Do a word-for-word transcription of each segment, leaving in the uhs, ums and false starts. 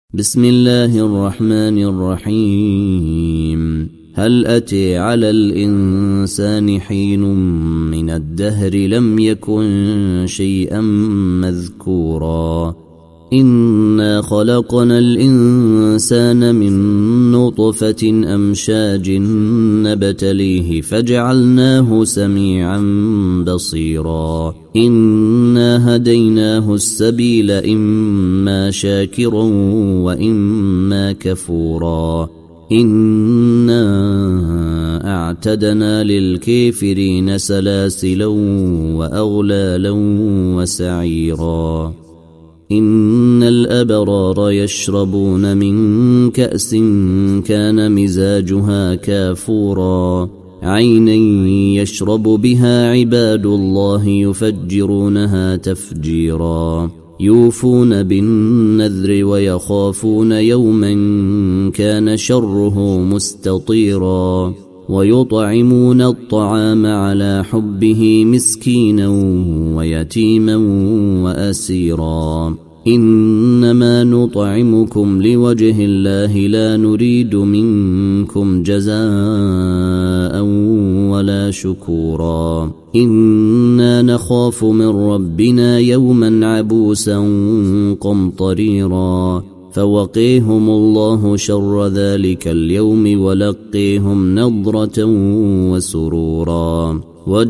بسم الله الرحمن الرحيم. هل أتي على الإنسان حين من الدهر لم يكن شيئا مذكورا إنا خلقنا الإنسان من نطفة أمشاج نبتليه فجعلناه سميعا بصيرا إنا هديناه السبيل إما شاكرا وإما كفورا إنا أعتدنا للكافرين سلاسلا وأغلالا وسعيرا إن الأبرار يشربون من كأس كان مزاجها كافورا عينا يشرب بها عباد الله يفجرونها تفجيرا يوفون بالنذر ويخافون يوما كان شره مستطيرا ويطعمون الطعام على حبه مسكينا ويتيما وأسيرا إنما نطعمكم لوجه الله لا نريد منكم جزاء ولا شكورا إنا نخاف من ربنا يوما عبوسا قمطريرا فوقيهم الله شر ذلك اليوم ولقيهم نضرة وسرورا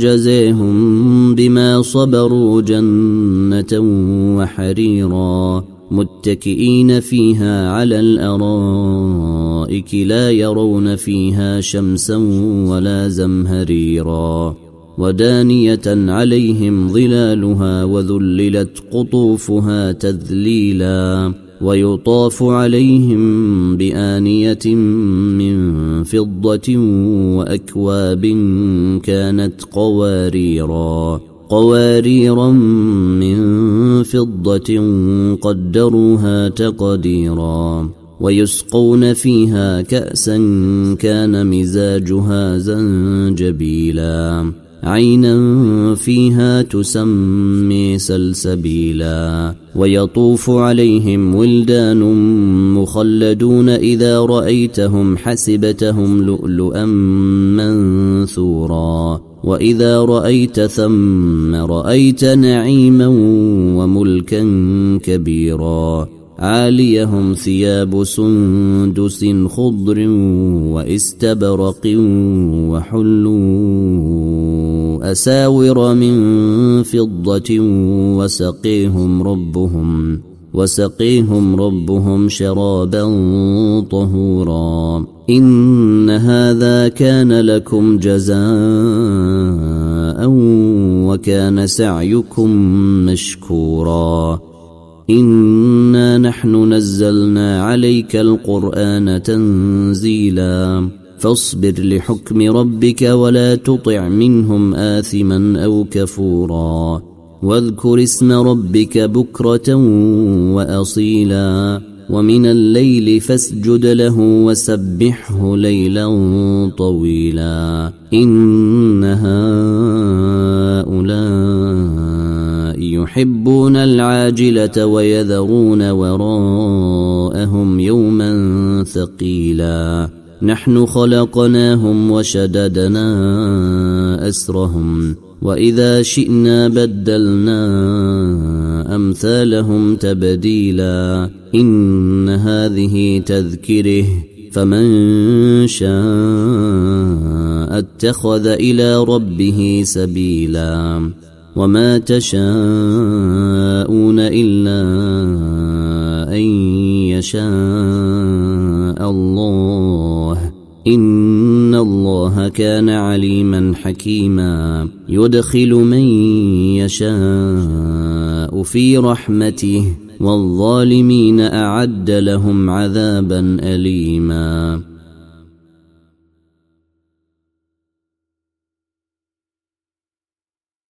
وجزيهم بما صبروا جنة وحريرا متكئين فيها على الأرائك لا يرون فيها شمسا ولا زمهريرا ودانية عليهم ظلالها وذللت قطوفها تذليلا ويطاف عليهم بآنية من فضة وأكواب كانت قواريرا قواريرا من فضة قدروها تقديرا ويسقون فيها كأسا كان مزاجها زنجبيلا عينا فيها تسمي سلسبيلا ويطوف عليهم ولدان مخلدون إذا رأيتهم حسبتهم لؤلؤا منثورا وإذا رأيت ثم رأيت نعيما وملكا كبيرا عاليهم ثياب سندس خضر واستبرق وحلوا أساور من فضة وسقيهم ربهم وسقيهم ربهم شرابا طهورا إن هذا كان لكم جزاء وكان سعيكم مشكورا إنا نحن نزلنا عليك القرآن تنزيلا فاصبر لحكم ربك ولا تطع منهم آثما أو كفورا واذكر اسم ربك بكرة وأصيلا ومن الليل فاسجد له وسبحه ليلا طويلا إن هؤلاء يحبون العاجلة ويذرون وراءهم يوما ثقيلا نحن خلقناهم وشددنا أسرهم وإذا شئنا بدلنا أمثالهم تبديلا إن هذه تذكره فمن شاء اتخذ إلى ربه سبيلا وما تشاءون إلا أن يشاء الله إن الله كان عليما حكيما يدخل من يشاء في رحمته والظالمين أعد لهم عذابا أليما.